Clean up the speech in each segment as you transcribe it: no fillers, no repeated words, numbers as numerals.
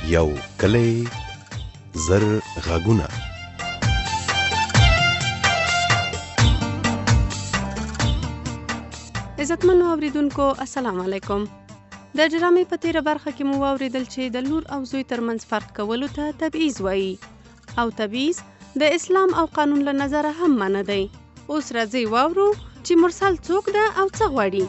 یو کلی زر غږونه. عزتمنو اوریدونکو السلام علیکم. د ډرامې په تیره برخه کې مو واوریدل چې د لور او زوی ترمنځ فرق کولو ته تبعیض وایي او تبعیض د اسلام او قانون له نظره هم منع دی. اوس راځئ واورو چې مرسل څوک ده او څه غواړي.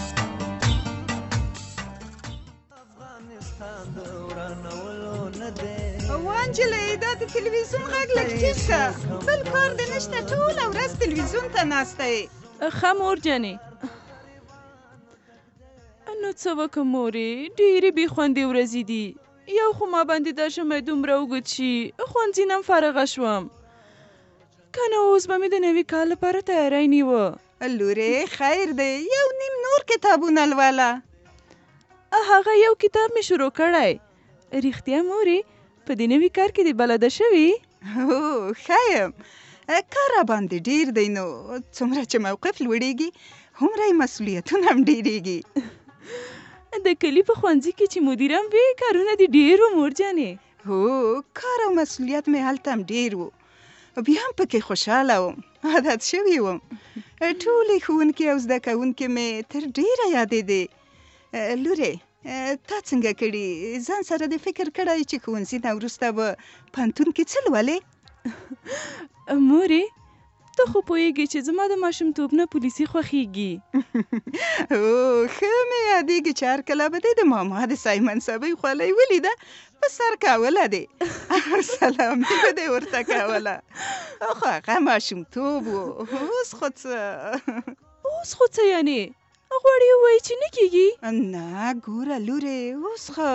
وانجلۍ دا د تلویزیون غږ لږ ټیټ کړه، بل کار دې نشته، ټوله ورځ تلویزیون ته ناسته یې. ښه مور جانې، نو څه وکړم مورې، ډېرې بې خوندې ورځې دي. یو خو ما باندې دا ژمی دومره اوږد شي، ښوونځي نه هم فارغه شوم، که نه اوس به مې د نوي کال لپاره تیاری نیوه. لورې خیر دی، یو نیم نور کتابونه لوله. هغه یو کتاب مې شروع کړی. رښتیا مورې په دې نوي کار کې دې بلده شوي؟ هو ښه یم، کار راباندې ډېر دی، نو څومره چې موقف لوړېږي هومره یې مسؤلیتونه هم ډېرېږي. د کلي په ښوونځي کې چې مدیره هم وې، کارونه دې ډېر وو مور جانې. هو کار او مسؤلیت مې هلته هم ډېر وو، بیا هم پکې خوشحاله وم، عادت شوي وم. ټولې ښوونکي او زده کوونکي مې تر ډېره یادېدې. لورې تا څنګه کړي؟ ځان سره دې فکر کړی چې ښوونځي نه وروسته به پوهنتون کې څه لولې؟ مورې ته خو پوهېږې چې زما د ماشومتوب نه پولیسي خوښېږي. او ښه مې یادېږي چې هر کله به دې د ماما د سایمن صابۍ خولۍ ولیده په سر کوله دې سلامي به دې ورته کوله. خو هغه ماشومتوب و، اوس خو څه یعنې غواړې ووایي چې نه کېږي؟ نه ګوره لورې، اوس خو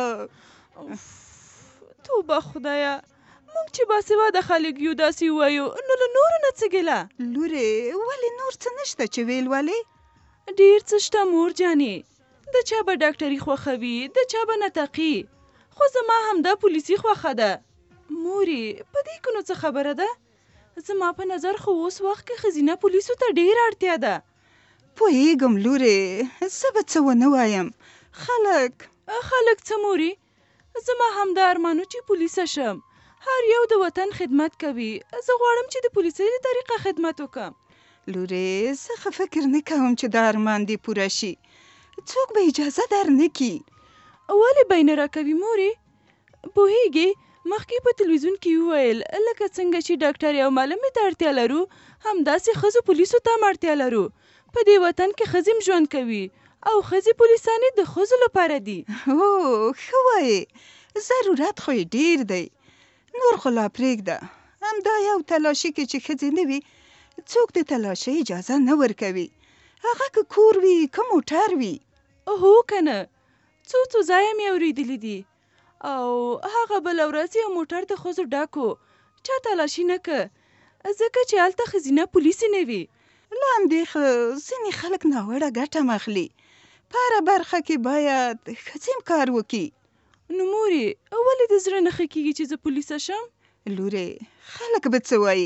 توبه خدایه، موږ چې باسواده خلک یو داسې ووایو، نو له نورو نه څه ګیله؟ لورې ولې نور څه نشته چې ویل ولې؟ ډېر څه شته مور جانې، د چا به ډاکټري خوښوي، د چا به نطقي، خو زما همدا پولیسي خوښه ده. مورې په دې کې نو څه خبره ده؟ زما په نظر خو اوس وخت کې ښځینه پولیسو ته ډېر اړتیا ده. پوهېږم لورې، زه به څه ونه وایم. خلک څه مورې؟ زما همدا ارمانو چې پولیسه شم. هر یو د وطن خدمت کوي، زه غواړم چې د پولیسۍ له طریقه خدمت وکړم. لورې زه ښه فکر نه کوم چې دا ارمان دې پوره شي، څوک به اجازه در نه کي. ولې به یې نه راکوي مورې؟ پوهېږې مخکې په تلویزیون کې وویل لکه څنګه چې ډاکټرې او معلمې ته اړتیا لرو، همداسې ښځو پولیسو ته هم اړتیا لرو. په دې وطن کې ښځې هم ژوند کوي او ښځې پولیسانې د ښځو لپاره دي. هو ښه وایې، ضرورت خو یې ډېر دی. نور خو لا پرېږده، همدا یو تلاشي کې چې ښځې نه وي، څوک د تلاشۍ اجازه نه ورکوي، هغه که کور وي که موټر وي. هو که نه، څو ځایه مې اورېدلي دي، او هغه بله ورځ یو موټر د ښځو ډک و، چا تلاشي نه که، ځکه چې هلته ښځینه پولیسې نه وي. لاندې ځینې خلک ناوړه ګټه مخلي، په هره برخه کې باید ښځې هم کار وکړي. نو مورې ولې د زړه نه ښه کېږي چې زه پولیسه شم؟ لورې خلک به څه وایي؟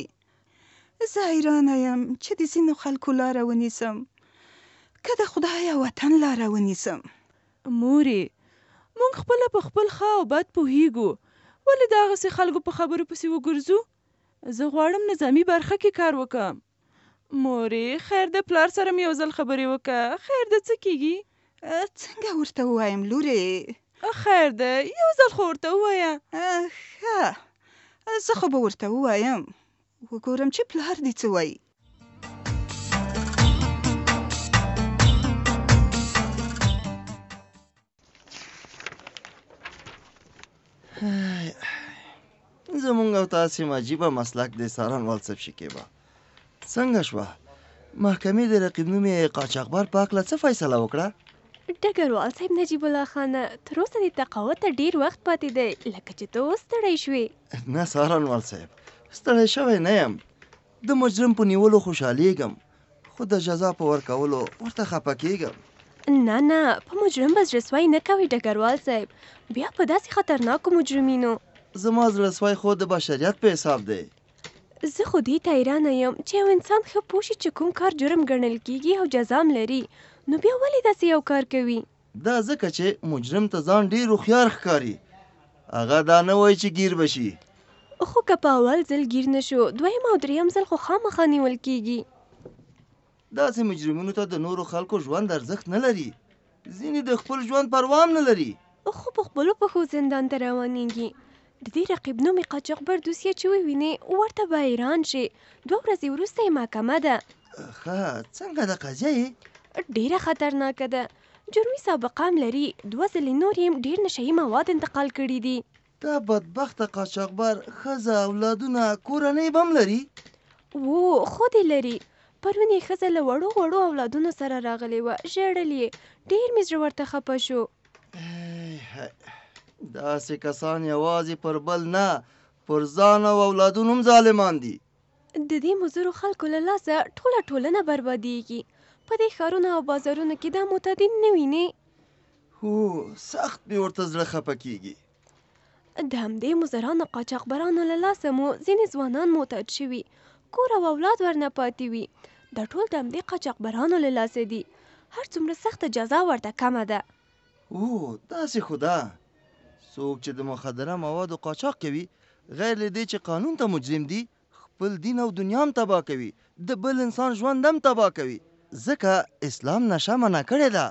زه حیرانه یم چې د ځینو خلکو لاره ونیسم که د خدای او وطن لاره ونیسم. مورې موږ خپله په خپل ښه او بد پوهېږو، ولې د هغسې خلکو په خبرو پسې وګرځو؟ زه غواړم نظامي برخه کې کار وکړم. مورې خیر د پلار سره مې یو ځل خبرې وکړه، خیر د څه کېږي؟ څنګه ورته ووایم لورې؟ خیر ده یو ځل خو ورته ووایه. ښه زه خو به ورته ووایم، وګورم چې پلار دې څه وایي. زمونږ او تاسې عجیبه مسلک دی څارنوال صاحب شکیبا. څنګه شوه؟ محکمې د رقیب نومې قاچاقبر په هکله څه فیصله وکړه؟ ډګروال صاحب نجیب الله خانه، تر اوسه د تقاعد ته ډېر وخت پاتې دی، لکه چې ته اوس ستړی شوې. نه څارنوال صاحب، ستړی شوی نه یم، د مجرم په نیولو خوشحالیږم، خو د جزا په ورکولو ورته خفه کېږم. نه په مجرم به زړهسوی نه کوي ډګروال صاحب، بیا په داسې خطرناکو مجرمینو. زما زړهسوی خو د بشریت په حساب دی. زه خو دې ته حیرانه یم چې یو انسان ښه پوه شي چې کوم کار جرم ګڼل کېږي او جزا هم لري، نو بیا ولې داسې یو کار کوي؟ دا ځکه چې مجرم ته ځان ډېر هوښیار ښکاري هغه دا نه وایي چې ګیر بشي. خو که په اول ځل ګیر نشو دویم او دریم ځل خو خامخا نیول کیږي. داسې مجرمینو ته د نورو خلکو ژوند ارزښت نه لري. ځینې د خپل ژوند پروا هم نه لري. خو په خپلو پښو زندان ته روانېږي. د دې رقیب نومي قاچاقبر دوسیه چې ووینې ورته به حیران شي. 2 ورځې وروسته یې محکمه ده. ښه څنګه د قضیه یې؟ ډیره خطرناکه ده. جرمي سابقه هم لري. 2 ځلې نور یې ډیر نشهیي مواد انتقال کړي دي. دا بدبخته قاچاقبر ښځه اولادونه کورنۍ به هم لري؟ خو دې لري. پرون یې ښځه له وړو وړو اولادونو سره راغلې وه. ژړل یې. ډیر مې زړه ورته خفه شو. داسې کسان یوازې پر بل نه پر ځان او اولادونو هم ظالمان دي. د دې مزدورو خلکو له لاسه ټوله ټولنه بربادیږي. په دې ښارونو او بازارونو کې دا معتادین نه وینې؟ هو سخت مې ورته زړه خفه کیږي. د همدې مزدورانو قاچاقبرانو له لاسه مو ځینې ځوانان معتاد شوي. کور او اولاد ورنه پاتې وي. دا ټول د همدې قاچاقبرانو له لاسه دي. هر څومره سخته جزا ورته کمه ده. داسې خو ده. څوک چې د مخدره موادو قاچاق کوي غیر له دې چې قانون ته مجرم دي خپل دین او دنیا هم تباه کوي. د بل انسان ژوند هم تباه کوي. ځکه اسلام نشه منع کړې ده.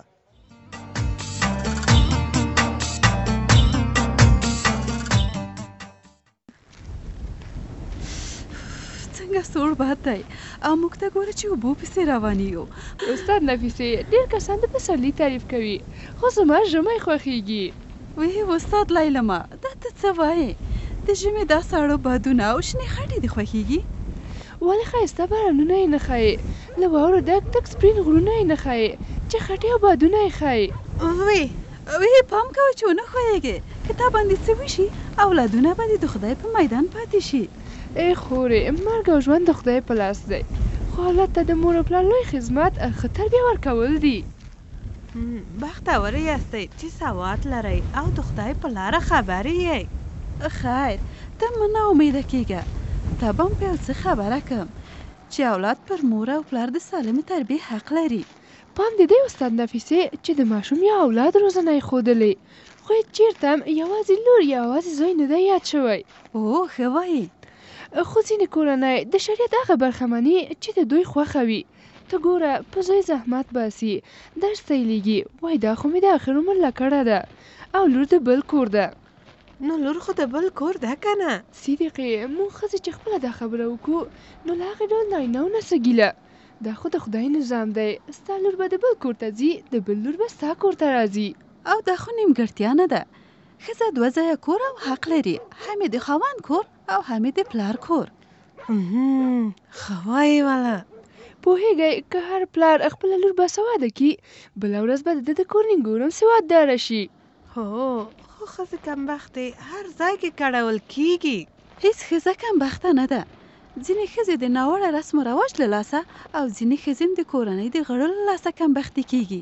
څنګه سوړ باد دی او موږ ته ګوره چې اوبو پسې روانې یو. استاد نفیسې ډېر کسان د پسرلي تعریف کوي خو زما ژمی خوښیږي. استاد لیلما دا ته څه وایې؟ د ژمي دا ساړه بادونه او شنې خټې دې خوښیږي؟ ولې ښایسته بارانونه یې نه ښایې؟ له واورو ډک ډک سپین غرونه یې نه ښایې چې خټې او بادونه یې ښایې؟ پام کوه چې ونه ښویېږې. که تا باندې څه وشي اولادونه باندې د خدای په میدان پاتې شي. ای خورې مرګ او ژوند د خدای په لاس دی خو اولاد ته د مور او پلار لوی خدمت ښه تربیه ورکول دي. بختوره یاستئ چې سواد لرئ او د خدای په لاره خبر یې. خیر ته مه ناامیده کېږه. ته به هم په یو څه خبره کړم چې اولاد پر مور او پلار د سالمې تربیې حق لري. پام دې دی استاد نفیسې چې د ماشوم یا اولاد روزنه یې ښودلې خو هېڅ چېرته هم یوازې لور یا یوازې زوی نه دی یاد شوی. ښه وایې. خو ځینې کورنۍ د شریعت هغه برخه مني چې د دوی خوښه وي. ته ګوره په زوی زحمت باسي درس تیلیږي وایي دا خو مې د اخر عمر لکړه ده او لور د بل کور ده. نو لور خو د بل کور ده که نه؟ صدیقې موږ ښځې چې خپله دا خبره وکړو نو له هغې ډول نارینهو نه څه ګیله. دا خو د خدای نظام دی. ستا لور به د بل کور ته ځي د بل لور به ستا کور ته راځي. او دا خو نیمګړتیا نه ده. ښځه 2 ځایه کور او حق لري. هم د خاوند کور او هم د پلار کور. ښه وایې والا. پوهېږئ که هر پلار خپله لور باسواده کړي بله ورځ به د ده د کور نینګور هم سوادداره شي. خو ښځې کمبختې هر ځای کې کړول کېږي. هیڅ ښځه کمبخته نه ده. ځینې ښځې د ناوړه رسم و رواج له لاسه او ځینې ښځې د کورنۍ د غړو له لاسه کمبختې کېږي.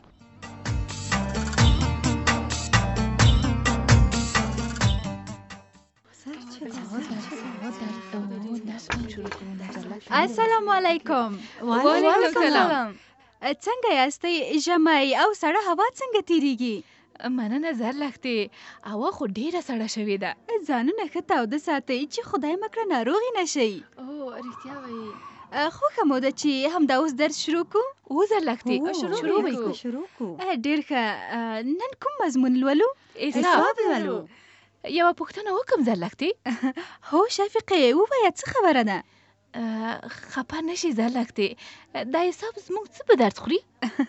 السلام علیکم. وعلیکم السلام. څنګه یاستئ؟ ژمی او سړه هوا څنګه تیریږي؟ مننه زرلښتې هوا خو ډېره سړه شوې ده. ځانونه ښه تاوده ساتئ چې خدای مه کړه ناروغي نه شئ. رښتیا وایي. خوښه مو ده چې همدا اوس درس شروع کړو؟ زرلښتې شروع کړو. ډېر ښه. نن کوم مضمون لولو؟ حساب لولو. یوه پوښتنه وکړم زرلښتې؟ هو شفیقې ووایه څه خبره ده؟ خپه نشي زرلښتې دا حساب زموږ څه په درد خوري؟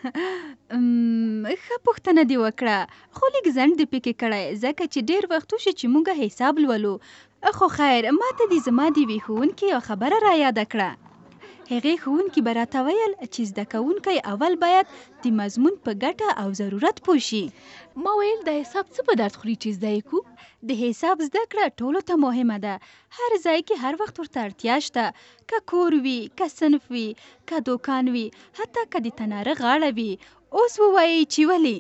ښه پوښتنه دې وکړه خو لږ ځنډ دې پکې کړی ځکه چې ډېر وخت وشي چې موږ حساب لولو. خو خیر ما ته دې زما د یوې ښوونکي یوه خبره رایاده کړه. هغې ښوونکي به راته ویل چې زده کوونکی اول باید د مضمون په ګټه او ضرورت پوه شي. ما ویل د حساب څه په درد خوري چې زده یې کړو؟ د حساب زده کړه ټولو ته مهمه ده. هر ځای کې هر وخت ورته اړتیا شته. که کور وي، که صنف وي، که دوکان وي، حتی که د تناره غاړه وي. اوس ووایئ چې ولې؟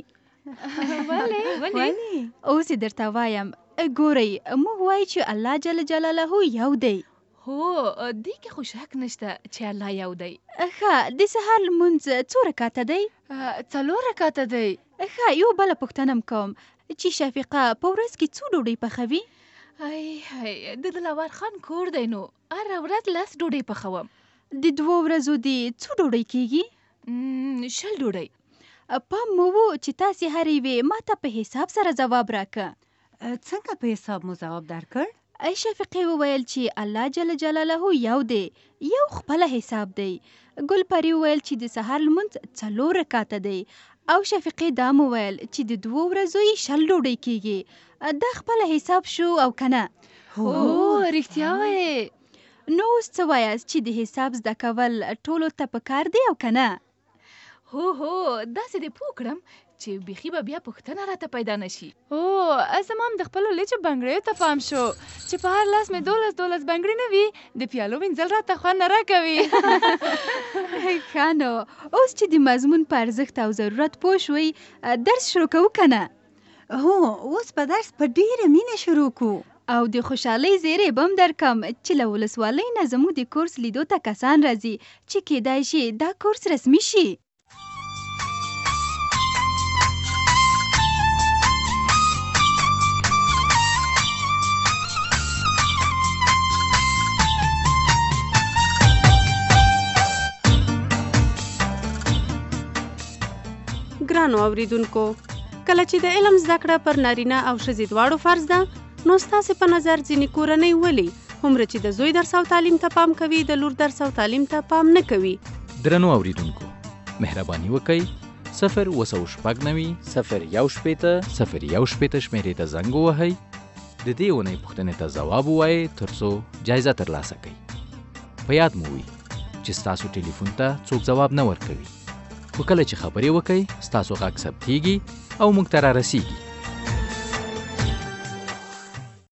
اوس یې درته وایم. ګورئ موږ وایو چې الله جل جلاله یو دی. هو دې کې خو شک نشته چې الله یو دی. ښه د سهار لمونځ څو رکعته دی؟ 4 رکعته دی. ښه یو بله پوښتنه م کوم. چې شفیقه په ورځ کې څو ډوډۍ پخوي؟ هی د دلاور خان کور دی نو هره ورځ 10 ډوډۍ پخوم. د 2 ورځو دې څو ډوډۍ کېږي؟ 6 ډوډۍ. پام مو و چې تاسې هر یوې ما ته په حساب سره ځواب راکه. څنګه په حساب مو ځواب درکړ؟ شفیقې وویل چې الله جل جلاله یو دی، یو خپله حساب دی. ګل پری وویل چې د سهار لمونځ 4 رکعاته دی او شفیقې دا مو ویل چې د 2 ورځو یې 6 ډوډۍ کېږي. دا خپله حساب شو او کنه؟ هو رښتیا وایې. نو اوس څه وایاست چې د حساب زده کول ټولو ته پکار دی او کنه؟ هو داسې دې پوه کړم چې بیخي به بیا پوښتنه راته پیدا نشي. زما هم د خپلو لچو بنګړیو ته پام شو چې په هر لاس مې 12 بنګړي نه وي، د پیالو وینځل راته خوند نه راکوي. ښه نو اوس چې د مضمون په ارزښت او ضرورت پوه شوئ، درس شروع کوو کنه؟ هو اوس په درس په ډیره مینه شروع کو او د خوشحالۍ زیری بم درکم چې له ولسوالۍ نه زموږ د کورس لیدو ته کسان راځي چې کیدای شي دا کورس رسمي شي. ګرانو اوریدونکو، کله چې د علم زده کړه پر نارینه او ښځې دواړو فرض ده، نو ستاسې په نظر ځینې کورنۍ ولې هومره چې د زوی درس او تعلیم ته پام کوي د لور درس او تعلیم ته پام نه کوي؟ درنو اوریدونکو، مهرباني وکړئ 09069 017 شمیرې ته زنګ ووهئ، د دې اونۍ پوښتنې ته ځواب ووایئ ترڅو جایزه ترلاسه کړئ. په یاد مو وي چې ستاسو ټلیفون ته څوک ځواب نه ورکوي، خو کله چې خبرې وکړئ ستاسو غږ ثبتیږي او موږ ته رارسیږي.